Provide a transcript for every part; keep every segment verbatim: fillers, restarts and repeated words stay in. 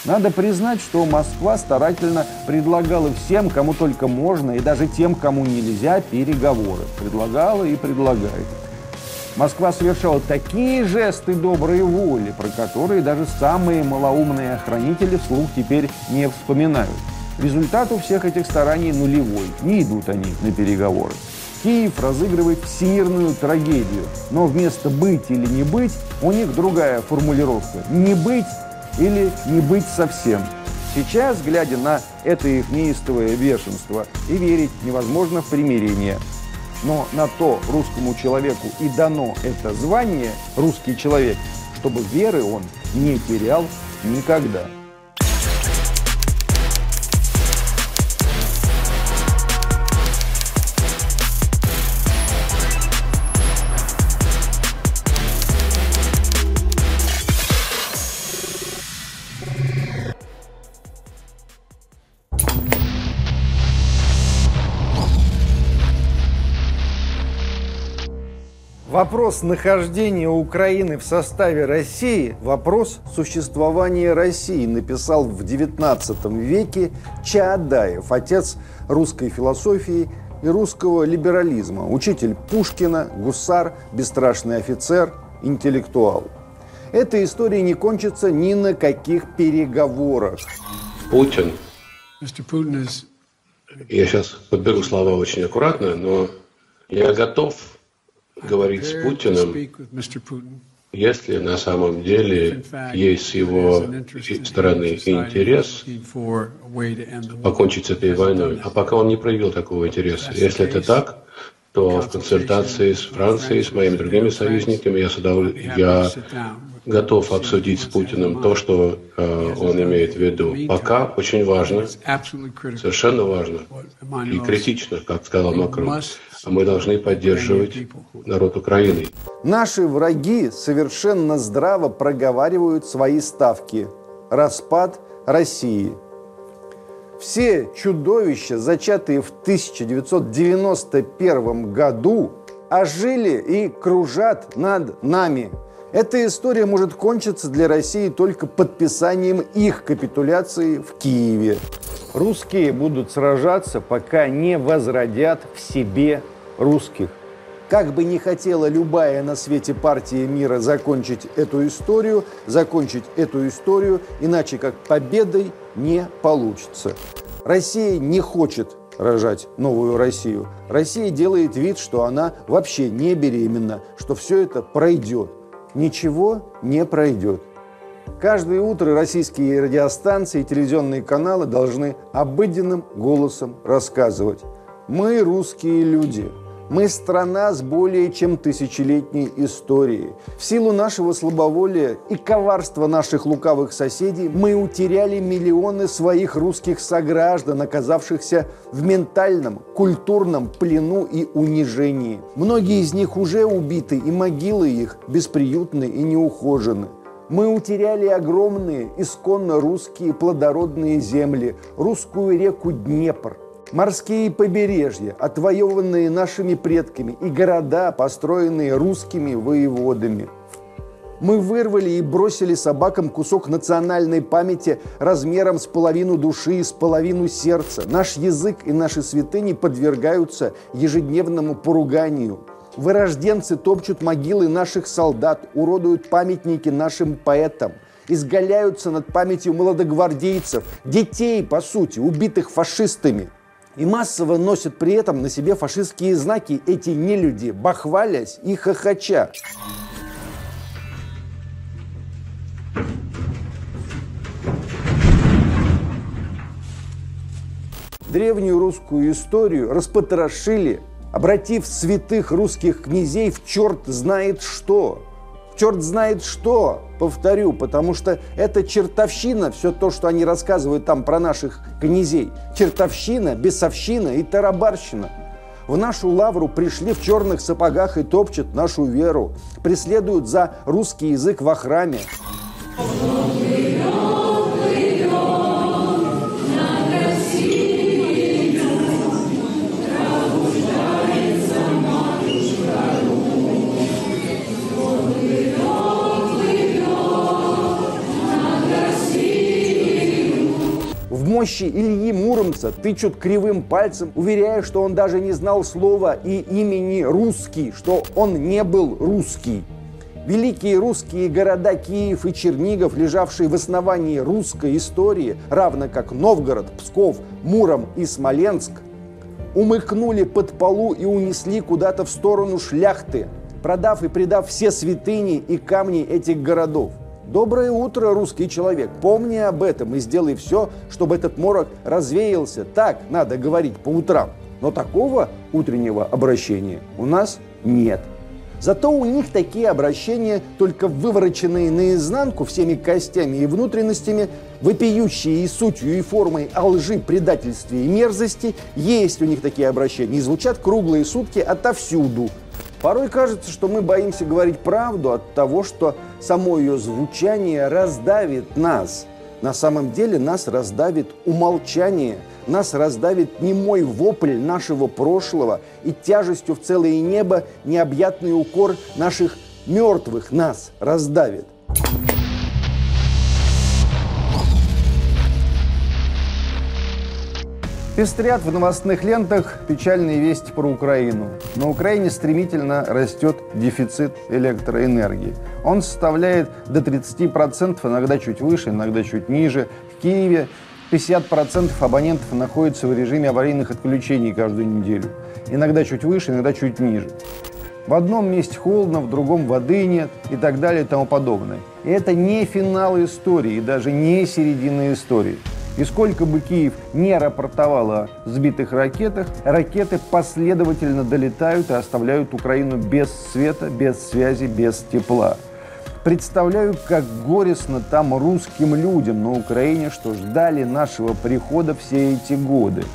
Надо признать, что Москва старательно предлагала всем, кому только можно, и даже тем, кому нельзя, переговоры. Предлагала и предлагает. Москва совершала такие жесты доброй воли, про которые даже самые малоумные охранители вслух теперь не вспоминают. Результат у всех этих стараний нулевой. Не идут они на переговоры. Киев разыгрывает всемирную трагедию, но вместо «быть» или «не быть» у них другая формулировка – «не быть» или «не быть совсем». Сейчас, глядя на это их неистовое бешенство, и верить невозможно в примирение. Но на то русскому человеку и дано это звание «русский человек», чтобы веры он не терял никогда. Вопрос нахождения Украины в составе России – вопрос существования России, написал в девятнадцатом веке Чаадаев, отец русской философии и русского либерализма, учитель Пушкина, гусар, бесстрашный офицер, интеллектуал. Эта история не кончится ни на каких переговорах. Путин, я сейчас подберу слова очень аккуратно, но я готов говорить с Путиным, если на самом деле есть с его стороны интерес покончить с этой войной. А пока он не проявил такого интереса. Если это так, то в консультации с Францией, с моими другими союзниками, я, удов... я готов обсудить с Путиным то, что э, он имеет в виду. Пока очень важно, совершенно важно и критично, как сказал Макрон, мы должны поддерживать народ Украины. Наши враги совершенно здраво проговаривают свои ставки. Распад России. Все чудовища, зачатые в тысяча девятьсот девяносто первом году, ожили и кружат над нами. Эта история может кончиться для России только подписанием их капитуляции в Киеве. Русские будут сражаться, пока не возродят в себе русских. Как бы ни хотела любая на свете партия мира закончить эту историю, закончить эту историю, иначе как победой не получится. Россия не хочет рожать новую Россию. Россия делает вид, что она вообще не беременна, что все это пройдет. Ничего не пройдет. Каждое утро российские радиостанции и телевизионные каналы должны обыденным голосом рассказывать: мы русские люди. Мы страна с более чем тысячелетней историей. В силу нашего слабоволия и коварства наших лукавых соседей мы утеряли миллионы своих русских сограждан, оказавшихся в ментальном, культурном плену и унижении. Многие из них уже убиты, и могилы их бесприютны и неухожены. Мы утеряли огромные, исконно русские плодородные земли, русскую реку Днепр, морские побережья, отвоеванные нашими предками, и города, построенные русскими воеводами. Мы вырвали и бросили собакам кусок национальной памяти размером с половину души и с половину сердца. Наш язык и наши святыни подвергаются ежедневному поруганию. Вырожденцы топчут могилы наших солдат, уродуют памятники нашим поэтам, изгаляются над памятью молодогвардейцев, детей, по сути, убитых фашистами. И массово носят при этом на себе фашистские знаки эти нелюди, бахвалясь и хохоча. Древнюю русскую историю распотрошили, обратив святых русских князей в черт знает что. Черт знает что, повторю, потому что это чертовщина, все то, что они рассказывают там про наших князей. Чертовщина, бесовщина и тарабарщина. В нашу лавру пришли в черных сапогах и топчут нашу веру, преследуют за русский язык во храме. России. мощи Ильи Муромца тычут кривым пальцем, уверяя, что он даже не знал слова и имени «русский», что он не был русский. Великие русские города Киев и Чернигов, лежавшие в основании русской истории, равно как Новгород, Псков, Муром и Смоленск, умыкнули под полу и унесли куда-то в сторону шляхты, продав и предав все святыни и камни этих городов. Доброе утро, русский человек. Помни об этом и сделай все, чтобы этот морок развеялся. Так надо говорить по утрам. Но такого утреннего обращения у нас нет. Зато у них такие обращения, только вывороченные наизнанку всеми костями и внутренностями, вопиющие и сутью, и формой о лжи, предательстве и мерзости. Есть у них такие обращения и звучат круглые сутки отовсюду. Порой кажется, что мы боимся говорить правду от того, что само ее звучание раздавит нас. На самом деле нас раздавит умолчание, нас раздавит немой вопль нашего прошлого и тяжестью в целое небо необъятный укор наших мертвых нас раздавит. Пестрят в новостных лентах печальные вести про Украину. На Украине стремительно растет дефицит электроэнергии. Он составляет до тридцати процентов, иногда чуть выше, иногда чуть ниже. В Киеве пятьдесят процентов абонентов находятся в режиме аварийных отключений каждую неделю. Иногда чуть выше, иногда чуть ниже. В одном месте холодно, в другом воды нет и так далее и тому подобное. И это не финал истории, и даже не середина истории. И сколько бы Киев не рапортовал о сбитых ракетах, ракеты последовательно долетают и оставляют Украину без света, без связи, без тепла. Представляю, как горестно там русским людям на Украине, что ждали нашего прихода все эти годы.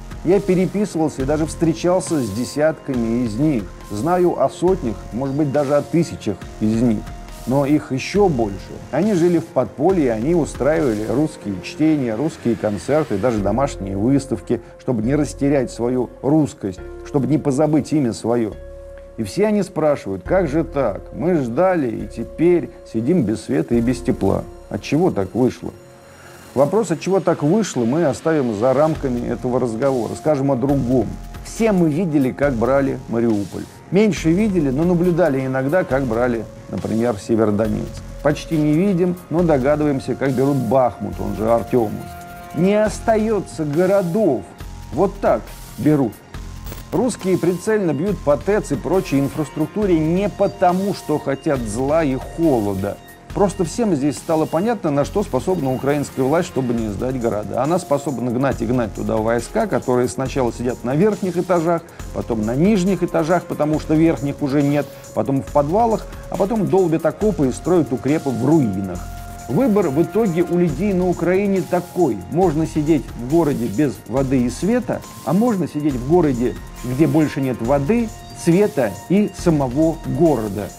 Я переписывался и даже встречался с десятками из них. Знаю о сотнях, может быть, даже о тысячах из них. Но их еще больше. Они жили в подполье, они устраивали русские чтения, русские концерты, даже домашние выставки, чтобы не растерять свою русскость, чтобы не позабыть имя свое. И все они спрашивают, как же так? Мы ждали и теперь сидим без света и без тепла. От чего так вышло? Вопрос, от чего так вышло, мы оставим за рамками этого разговора. Скажем о другом. Все мы видели, как брали Мариуполь. Меньше видели, но наблюдали иногда, как брали, например, Северодонецк. Почти не видим, но догадываемся, как берут Бахмут, он же Артемовск. Не остается городов. Вот так берут. Русские прицельно бьют по ТЭЦ и прочей инфраструктуре не потому, что хотят зла и холода. Просто всем здесь стало понятно, на что способна украинская власть, чтобы не сдать города. Она способна гнать и гнать туда войска, которые сначала сидят на верхних этажах, потом на нижних этажах, потому что верхних уже нет, потом в подвалах, а потом долбят окопы и строят укрепы в руинах. Выбор в итоге у людей на Украине такой. Можно сидеть в городе без воды и света, а можно сидеть в городе, где больше нет воды, света и самого города.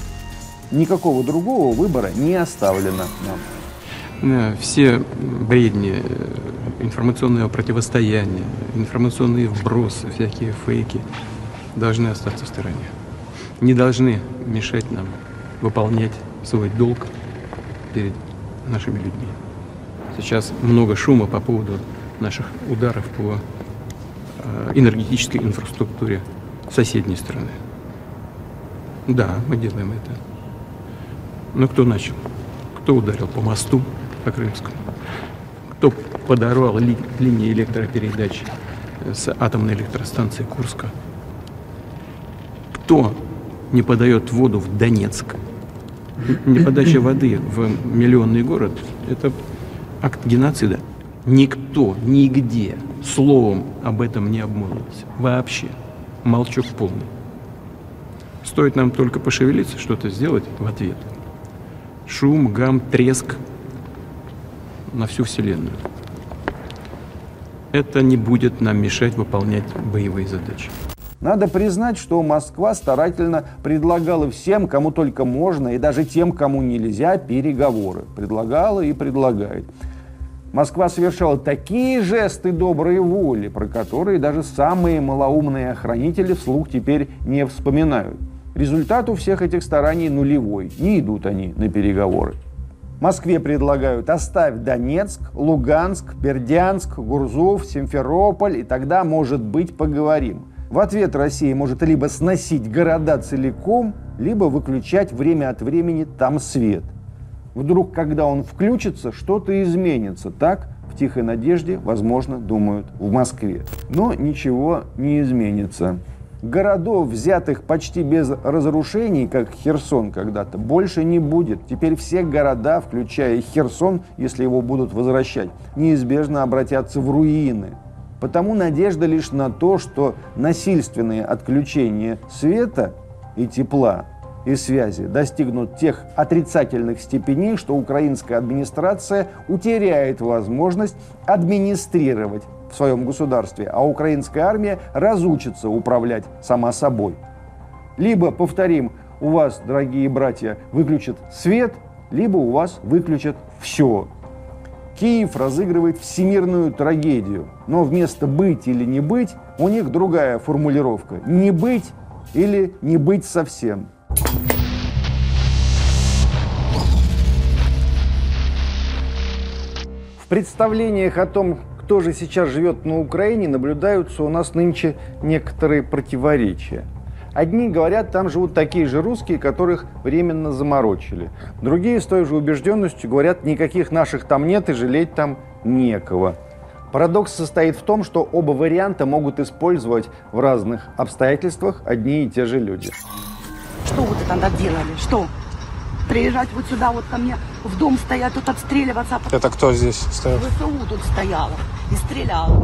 Никакого другого выбора не оставлено нам. Все бредни, информационное противостояние, информационные вбросы, всякие фейки должны остаться в стороне. Не должны мешать нам выполнять свой долг перед нашими людьми. Сейчас много шума по поводу наших ударов по энергетической инфраструктуре соседней страны. Да, мы делаем это. Но кто начал? Кто ударил по мосту, по Крымскому? Кто подорвал ли, линии электропередач с атомной электростанции Курска? Кто не подает воду в Донецк? Неподача воды в миллионный город – это акт геноцида. Никто, нигде словом об этом не обмолвился. Вообще. Молчок полный. Стоит нам только пошевелиться, что-то сделать в ответ. Шум, гам, треск на всю Вселенную. Это не будет нам мешать выполнять боевые задачи. Надо признать, что Москва старательно предлагала всем, кому только можно, и даже тем, кому нельзя, переговоры. Предлагала и предлагает. Москва совершала такие жесты доброй воли, про которые даже самые малоумные охранители вслух теперь не вспоминают. Результат у всех этих стараний нулевой. Не идут они на переговоры. Москве предлагают: оставь Донецк, Луганск, Бердянск, Гурзуф, Симферополь, и тогда, может быть, поговорим. В ответ Россия может либо сносить города целиком, либо выключать время от времени там свет. Вдруг, когда он включится, что-то изменится. Так, в тихой надежде, возможно, думают в Москве. Но ничего не изменится. Городов, взятых почти без разрушений, как Херсон когда-то, больше не будет. Теперь все города, включая Херсон, если его будут возвращать, неизбежно обратятся в руины. Потому надежда лишь на то, что насильственные отключения света и тепла и связи достигнут тех отрицательных степеней, что украинская администрация утеряет возможность администрировать в своем государстве, а украинская армия разучится управлять сама собой. Либо, повторим, у вас, дорогие братья, выключат свет, либо у вас выключат все. Киев разыгрывает всемирную трагедию, но вместо «быть» или «не быть» у них другая формулировка: «не быть» или «не быть совсем». В представлениях о том, кто же сейчас живет на Украине, наблюдаются у нас нынче некоторые противоречия. Одни говорят, там живут такие же русские, которых временно заморочили. Другие с той же убежденностью говорят, никаких наших там нет и жалеть там некого. Парадокс состоит в том, что оба варианта могут использовать в разных обстоятельствах одни и те же люди. Что вы тогда делали? Что? Приезжать вот сюда, вот ко мне в дом стоять, тут отстреливаться. Это кто здесь стоял? ВСУ тут стояла и стреляла.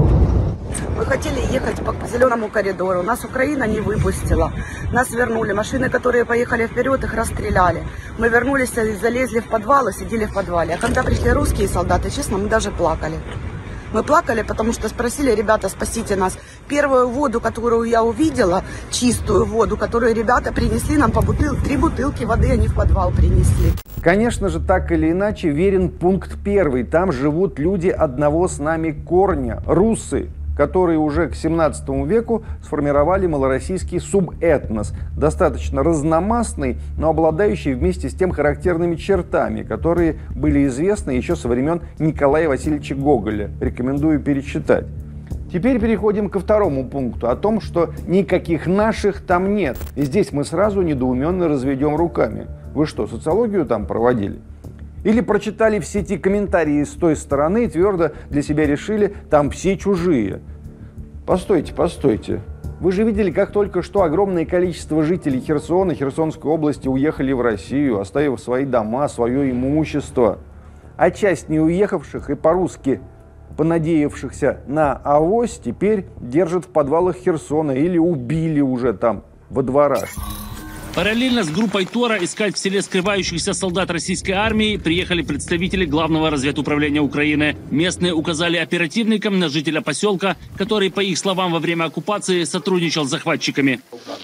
Мы хотели ехать по зеленому коридору. Нас Украина не выпустила. Нас вернули. Машины, которые поехали вперед, их расстреляли. Мы вернулись и залезли в подвал и сидели в подвале. А когда пришли русские солдаты, честно, мы даже плакали. Мы плакали, потому что спросили: ребята, спасите нас. Первую воду, которую я увидела, чистую воду, которую ребята принесли нам по бутылке, три бутылки воды они в подвал принесли. Конечно же, так или иначе, верен пункт первый. Там живут люди одного с нами корня, руссы, которые уже к семнадцатому веку сформировали малороссийский субэтнос, достаточно разномастный, но обладающий вместе с тем характерными чертами, которые были известны еще со времен Николая Васильевича Гоголя. Рекомендую перечитать. Теперь переходим ко второму пункту, о том, что никаких наших там нет. И здесь мы сразу недоуменно разведем руками. Вы что, социологию там проводили? Или прочитали все эти комментарии с той стороны и твердо для себя решили, там все чужие? Постойте, постойте. Вы же видели, как только что огромное количество жителей Херсона, Херсонской области уехали в Россию, оставив свои дома, свое имущество. А часть не уехавших и по-русски понадеявшихся на авось теперь держат в подвалах Херсона или убили уже там во дворах. Параллельно с группой Тора искать в селе скрывающихся солдат российской армии приехали представители Главного разведуправления Украины. Местные указали оперативникам на жителя поселка, который, по их словам, во время оккупации сотрудничал с захватчиками.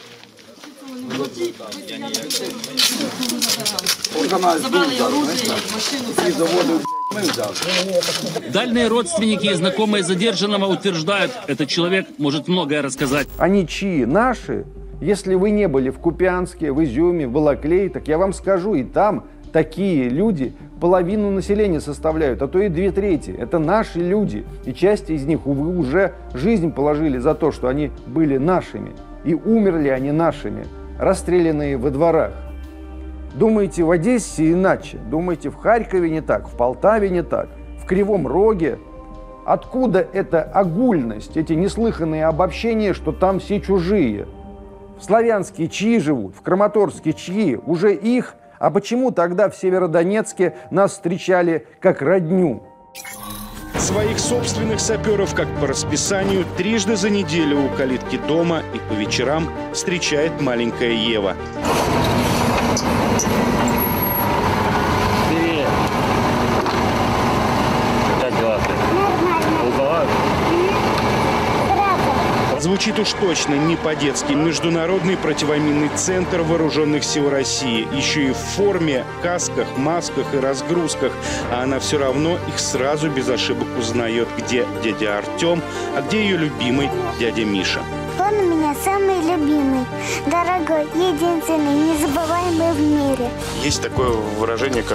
Дальние родственники и знакомые задержанного утверждают, этот человек может многое рассказать. Они чьи? Наши? Если вы не были в Купянске, в Изюме, в Балаклее, так я вам скажу, и там такие люди половину населения составляют, а то и две трети. Это наши люди. И часть из них, увы, уже жизнь положили за то, что они были нашими. И умерли они нашими, расстрелянные во дворах. Думаете, в Одессе иначе? Думаете, в Харькове не так, в Полтаве не так, в Кривом Роге? Откуда эта огульность, эти неслыханные обобщения, что там все чужие? В Славянске чьи живут, в Краматорске чьи, уже их, а почему тогда в Северодонецке нас встречали как родню? Своих собственных саперов, как по расписанию, трижды за неделю у калитки дома и по вечерам встречает маленькая Ева. Привет. Как дела? Убывают? Звучит уж точно не по-детски. Международный противоминный центр вооруженных сил России. Еще и в форме, касках, масках и разгрузках. А она все равно их сразу без ошибок узнает, где дядя Артем, а где ее любимый дядя Миша. Он у меня самый любимый, дорогой, единственный, незабываемый в мире. Есть такое выражение, как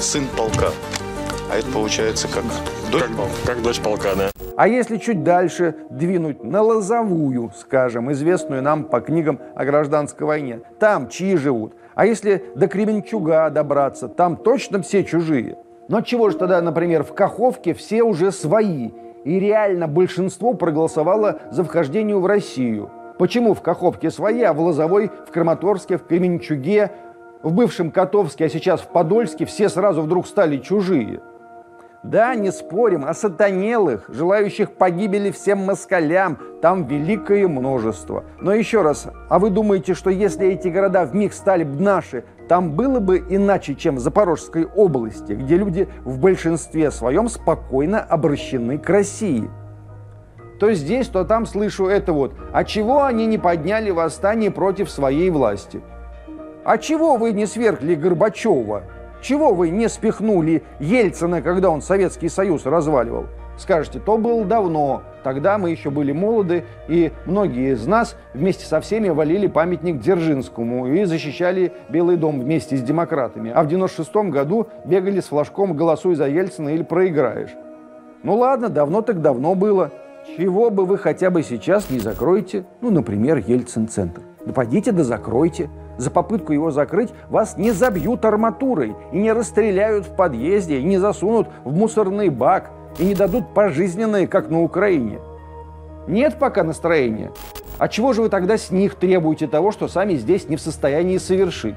сын полка. А это получается как дочь полка. Как дочь полка, да. А если чуть дальше двинуть на Лозовую, скажем, известную нам по книгам о гражданской войне, там чьи живут? А если до Кременчуга добраться, там точно все чужие? Но чего же тогда, например, в Каховке все уже свои, и реально большинство проголосовало за вхождение в Россию? Почему в Каховке свои, а в Лозовой, в Краматорске, в Кременчуге, в бывшем Котовске, а сейчас в Подольске все сразу вдруг стали чужие? Да, не спорим, осатанелых, желающих погибели всем москалям, там великое множество. Но еще раз, а вы думаете, что если эти города вмиг стали бы наши, там было бы иначе, чем в Запорожской области, где люди в большинстве своем спокойно обращены к России? То здесь, то там слышу это вот. А чего они не подняли восстание против своей власти? А чего вы не свергли Горбачева? Чего вы не спихнули Ельцина, когда он Советский Союз разваливал? Скажете, то было давно. Тогда мы еще были молоды, и многие из нас вместе со всеми валили памятник Дзержинскому и защищали Белый дом вместе с демократами. А в девяносто шестом году бегали с флажком «Голосуй за Ельцина или проиграешь». Ну ладно, давно так давно было. Чего бы вы хотя бы сейчас не закроете, ну, например, Ельцин-центр? Да пойдите да закройте. За попытку его закрыть вас не забьют арматурой, и не расстреляют в подъезде, и не засунут в мусорный бак, и не дадут пожизненное, как на Украине. Нет пока настроения. А чего же вы тогда с них требуете того, что сами здесь не в состоянии совершить?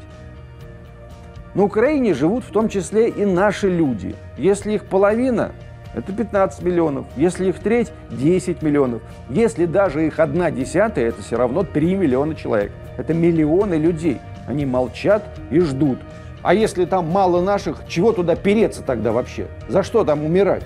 На Украине живут в том числе и наши люди. Если их половина, это пятнадцать миллионов. Если их треть, десять миллионов. Если даже их одна десятая, это все равно три миллиона человек. Это миллионы людей. Они молчат и ждут. А если там мало наших, чего туда переться тогда вообще? За что там умирать?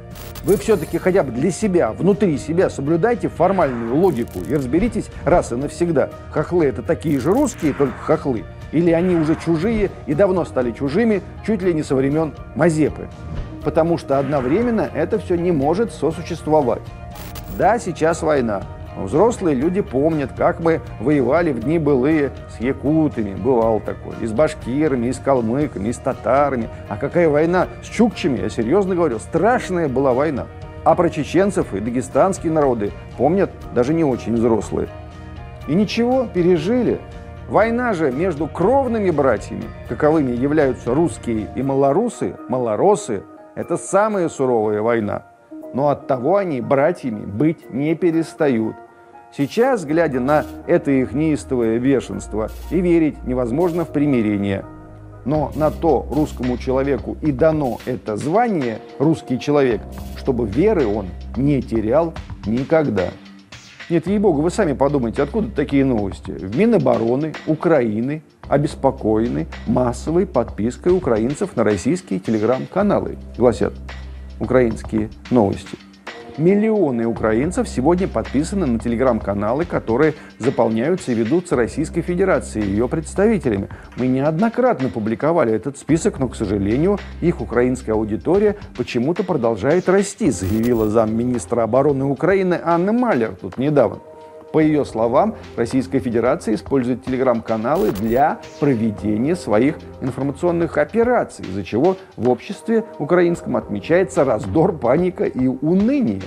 Вы все-таки хотя бы для себя, внутри себя соблюдайте формальную логику и разберитесь раз и навсегда. Хохлы — это такие же русские, только хохлы. Или они уже чужие и давно стали чужими, чуть ли не со времен Мазепы. Потому что одновременно это все не может сосуществовать. Да, сейчас война. Но взрослые люди помнят, как мы воевали в дни былые с якутами, бывал такой, и с башкирами, и с калмыками, и с татарами. А какая война с чукчами, я серьезно говорю, страшная была война. А про чеченцев и дагестанские народы помнят даже не очень взрослые. И ничего, пережили. Война же между кровными братьями, каковыми являются русские и малорусы, малоросы, это самая суровая война. Но оттого они братьями быть не перестают. Сейчас, глядя на это их неистовое бешенство, и верить невозможно в примирение. Но на то русскому человеку и дано это звание, русский человек, чтобы веры он не терял никогда. Нет, ей-богу, вы сами подумайте, откуда такие новости? В Минобороны Украины обеспокоены массовой подпиской украинцев на российские телеграм-каналы, гласят украинские новости. Миллионы украинцев сегодня подписаны на телеграм-каналы, которые заполняются и ведутся Российской Федерацией и ее представителями. Мы неоднократно публиковали этот список, но, к сожалению, их украинская аудитория почему-то продолжает расти, заявила замминистра обороны Украины Анна Малер тут недавно. По ее словам, Российская Федерация использует телеграм-каналы для проведения своих информационных операций, из-за чего в обществе украинском отмечается раздор, паника и уныние.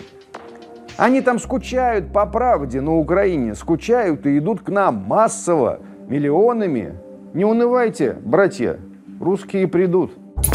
Они там скучают по правде на Украине, скучают и идут к нам массово, миллионами. Не унывайте, братья, русские придут.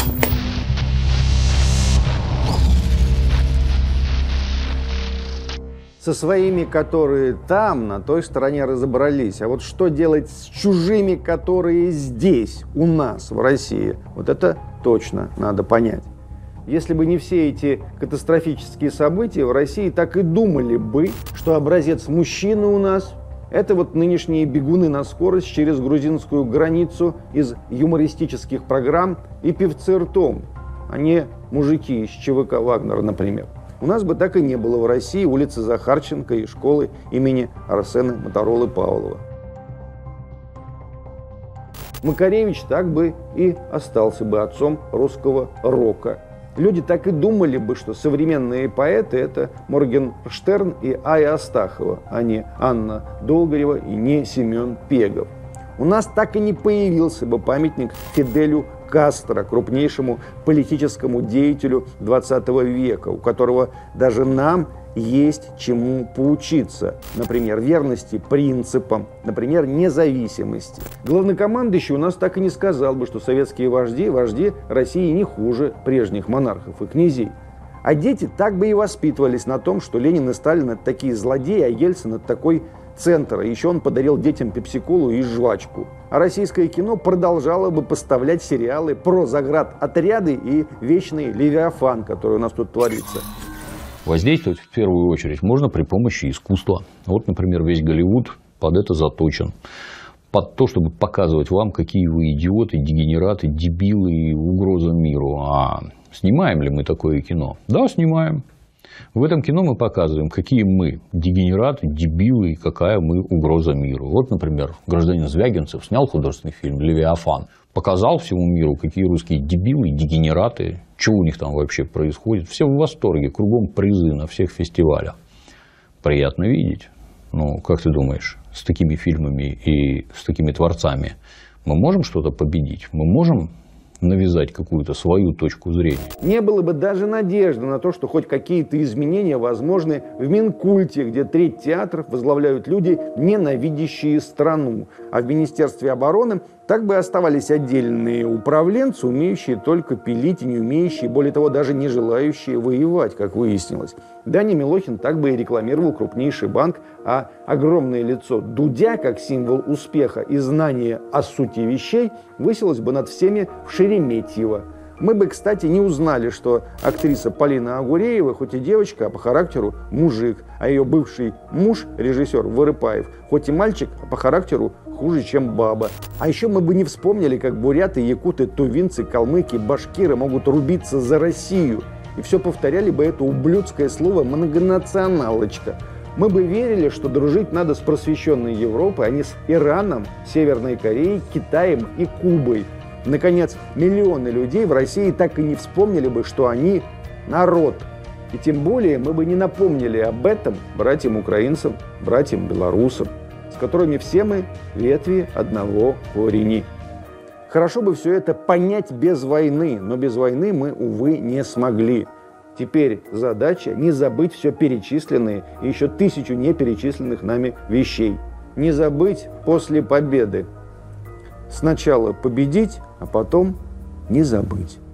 Со своими, которые там, на той стороне разобрались. А вот что делать с чужими, которые здесь, у нас, в России? Вот это точно надо понять. Если бы не все эти катастрофические события, в России так и думали бы, что образец мужчины у нас – это вот нынешние бегуны на скорость через грузинскую границу из юмористических программ и певцы ртом, а не мужики из ЧВК «Вагнер», например. У нас бы так и не было в России улицы Захарченко и школы имени Арсена Моторолы Павлова. Макаревич так бы и остался бы отцом русского рока. Люди так и думали бы, что современные поэты – это Моргенштерн и Ая Астахова, а не Анна Долгорева и не Семен Пегов. У нас так и не появился бы памятник Фиделю Кастро, крупнейшему политическому деятелю двадцатого века, у которого даже нам есть чему поучиться. Например, верности принципам, например, независимости. Главнокомандующий у нас так и не сказал бы, что советские вожди, вожди России не хуже прежних монархов и князей. А дети так бы и воспитывались на том, что Ленин и Сталин — это такие злодеи, а Ельцин — это такой центр. Еще он подарил детям пепси-колу и жвачку. А российское кино продолжало бы поставлять сериалы про заградотряды и вечный Левиафан, который у нас тут творится. Воздействовать в первую очередь можно при помощи искусства. Вот, например, весь Голливуд под это заточен. Под то, чтобы показывать вам, какие вы идиоты, дегенераты, дебилы и угроза миру. А снимаем ли мы такое кино? Да, снимаем. В этом кино мы показываем, какие мы дегенераты, дебилы и какая мы угроза миру. Вот, например, гражданин Звягинцев снял художественный фильм «Левиафан». Показал всему миру, какие русские дебилы, дегенераты, что у них там вообще происходит. Все в восторге, кругом призы на всех фестивалях. Приятно видеть. Ну, как ты думаешь, с такими фильмами и с такими творцами мы можем что-то победить? Мы можем навязать какую-то свою точку зрения? Не было бы даже надежды на то, что хоть какие-то изменения возможны в Минкульте, где треть театров возглавляют люди, ненавидящие страну. А в Министерстве обороны так бы оставались отдельные управленцы, умеющие только пилить и не умеющие, более того, даже не желающие воевать, как выяснилось. Даня Милохин так бы и рекламировал крупнейший банк, а огромное лицо Дудя, как символ успеха и знания о сути вещей, высилось бы над всеми в Шереметьево. Мы бы, кстати, не узнали, что актриса Полина Агуреева, хоть и девочка, а по характеру мужик, а ее бывший муж, режиссер Вырыпаев, хоть и мальчик, а по характеру хуже, чем баба. А еще мы бы не вспомнили, как буряты, якуты, тувинцы, калмыки, башкиры могут рубиться за Россию. И все повторяли бы это ублюдское слово «многонационалочка». Мы бы верили, что дружить надо с просвещенной Европой, а не с Ираном, Северной Кореей, Китаем и Кубой. Наконец, миллионы людей в России так и не вспомнили бы, что они народ. И тем более мы бы не напомнили об этом братьям-украинцам, братьям-белорусам, с которыми все мы ветви одного корени. Хорошо бы все это понять без войны, но без войны мы, увы, не смогли. Теперь задача не забыть все перечисленное и еще тысячу неперечисленных нами вещей. Не забыть после победы. Сначала победить, а потом не забыть.